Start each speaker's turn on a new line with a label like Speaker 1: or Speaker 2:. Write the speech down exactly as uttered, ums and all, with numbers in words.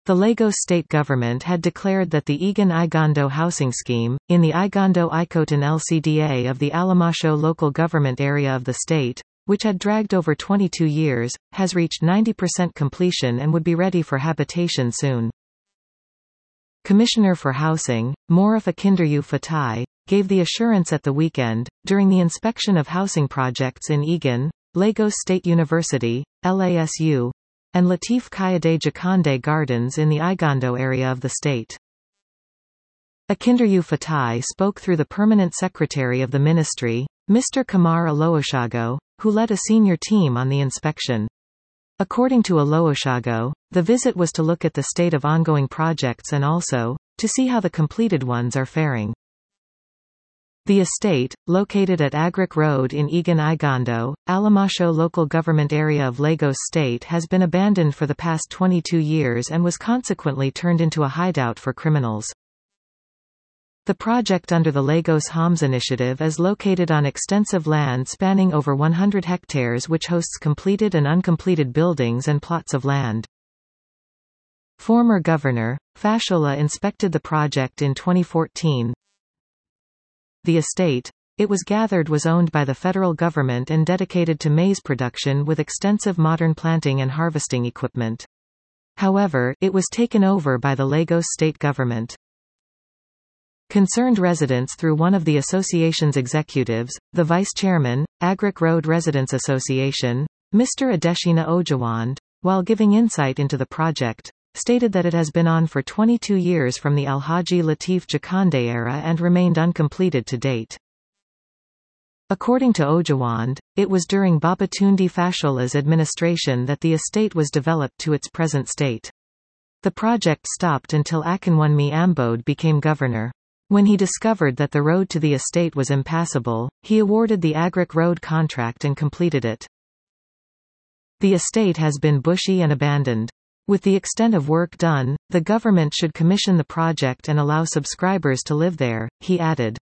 Speaker 1: The Lagos state government had declared that the Igan Igondo housing scheme, in the Igondo Ikoton L C D A of the Alamasho local government area of the state, which had dragged over twenty-two years, has reached ninety percent completion and would be ready for habitation soon. Commissioner for Housing, Morifa Kinderyu Fatai, gave the assurance at the weekend, during the inspection of housing projects in Igan, Lagos State University, L A S U, and Lateef Kayode Jakande Gardens in the Igondo area of the state. Akinderyu Fatai spoke through the permanent secretary of the ministry, Mister Kamar Olooshago, who led a senior team on the inspection. According to Olooshago, the visit was to look at the state of ongoing projects and also, to see how the completed ones are faring. The estate, located at Agric Road in Igan Igondo, Alamasho local government area of Lagos State, has been abandoned for the past twenty-two years and was consequently turned into a hideout for criminals. The project under the Lagos Homes Initiative is located on extensive land spanning over one hundred hectares, which hosts completed and uncompleted buildings and plots of land. Former Governor Fashola inspected the project in twenty fourteen. The estate, it was gathered, was owned by the federal government and dedicated to maize production with extensive modern planting and harvesting equipment. However, it was taken over by the Lagos state government. Concerned residents, through one of the association's executives, the vice chairman, Agric Road Residents Association, Mister Adeshina Ojawand, while giving insight into the project, stated that it has been on for twenty-two years from the Alhaji Lateef Jakande era and remained uncompleted to date. According to Ojawand, it was during Babatunde Fashola's administration that the estate was developed to its present state. The project stopped until Akinwunmi Ambode became governor. When he discovered that the road to the estate was impassable, he awarded the Agric Road contract and completed it. The estate has been bushy and abandoned. With the extent of work done, the government should commission the project and allow subscribers to live there, he added.